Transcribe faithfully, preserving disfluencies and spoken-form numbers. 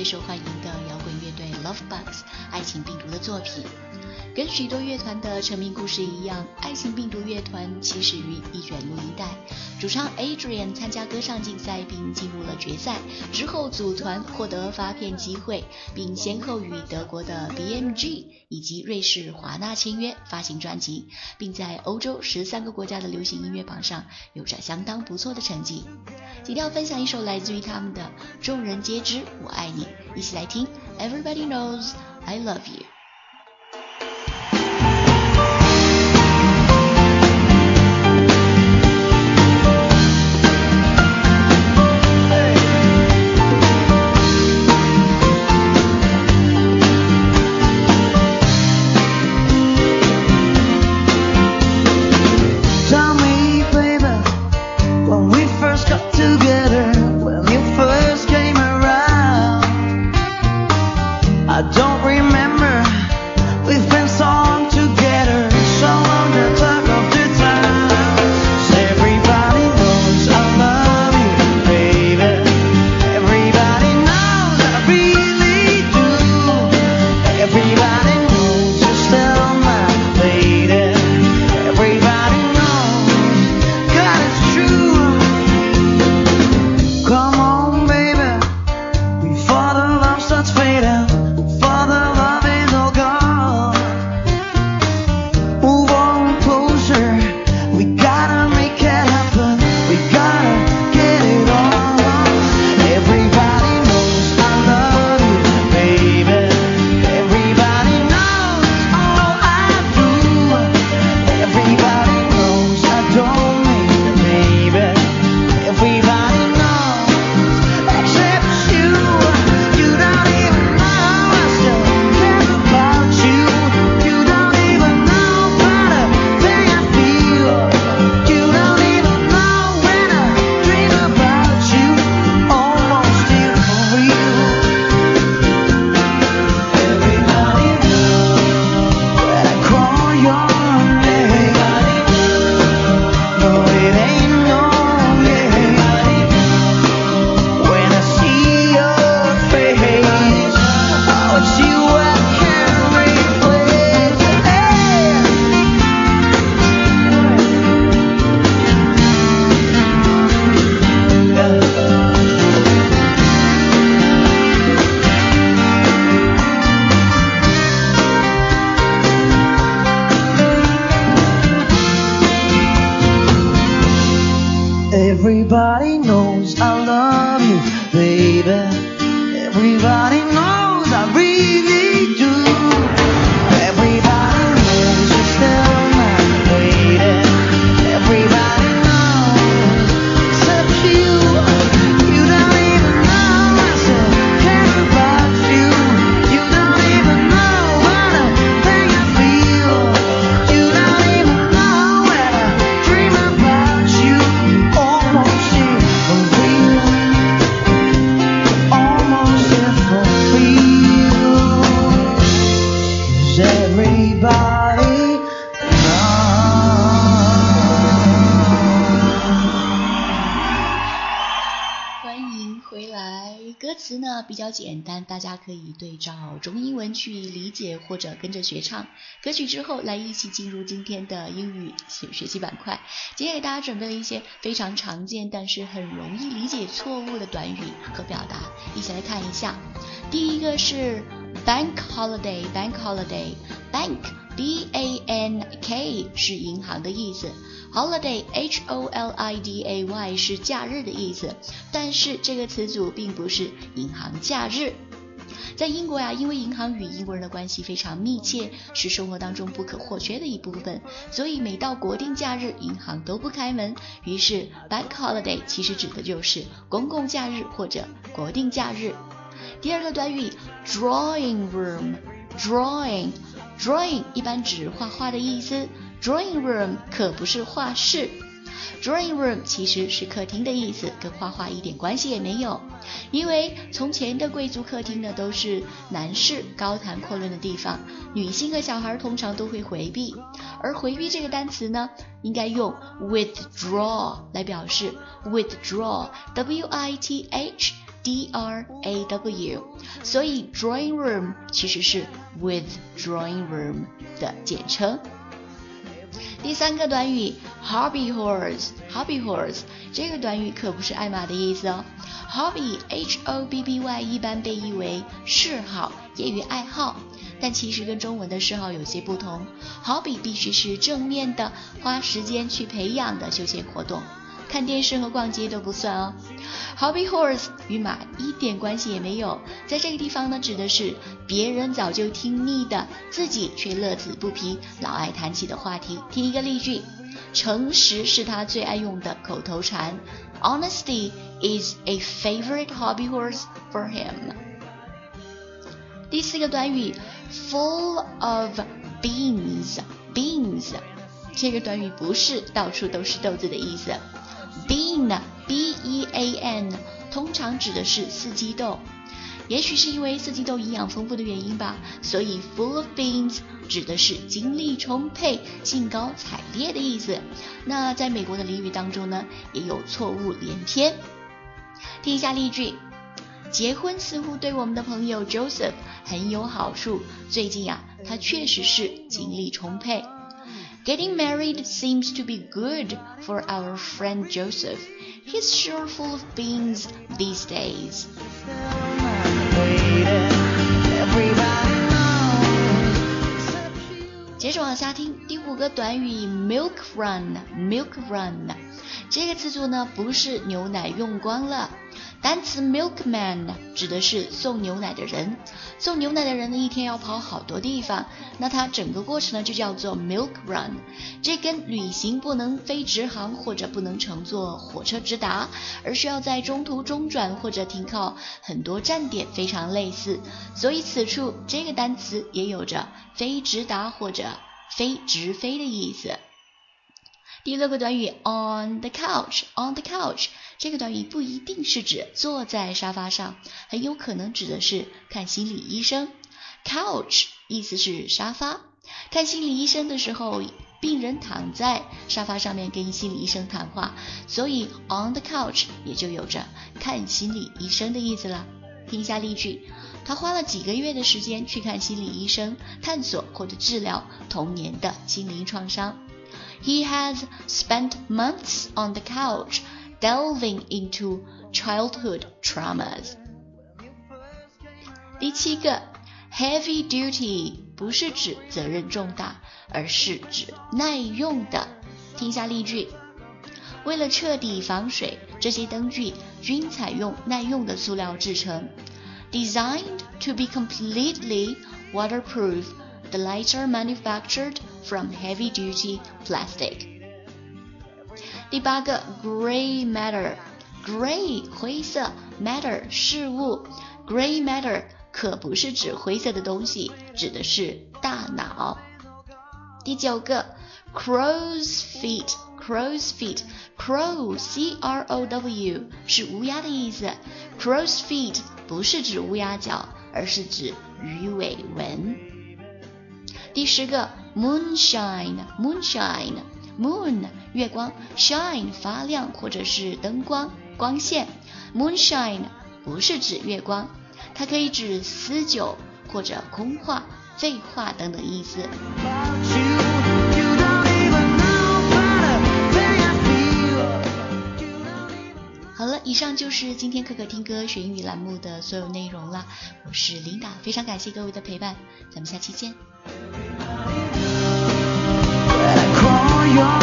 最受欢迎的摇滚乐队 Lovebug 爱情病毒的作品。跟许多乐团的成名故事一样，爱情病毒乐团起始于一卷录音带。主唱 Adrian 参加歌唱竞赛并进入了决赛，之后组团获得发片机会，并先后与德国的 B M G 以及瑞士华纳签约发行专辑，并在欧洲十三个国家的流行音乐榜上有着相当不错的成绩。今天要分享一首来自于他们的众人皆知我爱你，一起来听 Everybody Knows I Love You。 Everybody knows I love you, baby. Everybody knows I really do. Everybody knows you're still my lady. Everybody knows except you. You don't even know I still care about you. You don't even know what a thing I feel. You don't even know when I dream about you. Almost here for real. Almost here for real. 'Cause everybody knows. 欢迎回来。歌词呢比较简单，大家可以对照中英文去理解或者跟着学唱。歌曲之后来一起进入今天的英语学习板块。今天给大家准备了一些非常常见但是很容易理解错误的短语和表达，一起来看一下。第一个是 Bank Holiday Bank Holiday Bank B A N K 是银行的意思， Holiday H O L I D A Y 是假日的意思，但是这个词组并不是银行假日。在英国呀，因为银行与英国人的关系非常密切，是生活当中不可或缺的一部分，所以每到国定假日银行都不开门，于是 Bank Holiday 其实指的就是公共假日或者国定假日。第二个短语 Drawing Room Drawing Drawing 一般指画画的意思， Drawing Room 可不是画室。Drawing room 其实是客厅的意思，跟画画一点关系也没有。因为从前的贵族客厅呢都是男士高谈阔论的地方，女性和小孩通常都会回避，而回避这个单词呢应该用 withdraw 来表示， withdraw W I T H D R A W， 所以 drawing room 其实是 with drawing room 的简称。第三个短语 hobby horse hobby horse 这个短语可不是爱马的意思哦。hobby H O B B Y 一般被译为嗜好、业余爱好，但其实跟中文的嗜好有些不同。hobby 必须是正面的，花时间去培养的休闲活动，看电视和逛街都不算哦。Hobby horse 与马一点关系也没有，在这个地方呢，指的是别人早就听腻的，自己却乐此不疲，老爱谈起的话题。听一个例句，诚实是他最爱用的口头禅。Honesty is a favorite hobby horse for him。第四个短语 full of beans beans 这个短语不是到处都是豆子的意思。Bean B E A N 通常指的是四季豆，也许是因为四季豆营养丰富的原因吧，所以 full of beans 指的是精力充沛、兴高采烈的意思。那在美国的俚语当中呢，也有错误连篇。听一下例句，结婚似乎对我们的朋友 Joseph 很有好处，最近啊，他确实是精力充沛。Getting married seems to be good for our friend Joseph. He's sure full of beans these days. 接着往下听，第五个短语 milk run milk run 这个词组呢，不是牛奶用光了。单词 milkman 指的是送牛奶的人，送牛奶的人呢一天要跑好多地方，那他整个过程呢就叫做 milk run。这跟旅行不能飞直航或者不能乘坐火车直达，而需要在中途中转或者停靠很多站点非常类似，所以此处这个单词也有着非直达或者非直飞的意思。第六个短语 on the couch on the couch 这个短语不一定是指坐在沙发上，很有可能指的是看心理医生。 couch 意思是沙发，看心理医生的时候，病人躺在沙发上面跟心理医生谈话，所以 on the couch 也就有着看心理医生的意思了。听一下例句，他花了几个月的时间去看心理医生，探索或者治疗童年的心灵创伤。He has spent months on the couch delving into childhood traumas. 第七个 heavy duty 不是指责任重大，而是指耐用的。听一下例句，为了彻底防水，这些灯具均采用耐用的塑料制成。Designed to be completely waterproof, the lights are manufactured from heavy-duty plastic. 第八个 gray matter gray 灰色 matter 事物 gray matter 可不是指灰色的东西，指的是大脑。第九个 crow's feet crow's feet crow C R O W 是乌鸦的意思， crow's feet 不是指乌鸦脚，而是指鱼尾纹。第十个 moonshine moonshine moon 月光 shine 发亮或者是灯光光线， moonshine 不是指月光，它可以指私酒或者空话、废话等等意思。好了，以上就是今天可可听歌学英语栏目的所有内容了，我是琳达，非常感谢各位的陪伴，咱们下期见。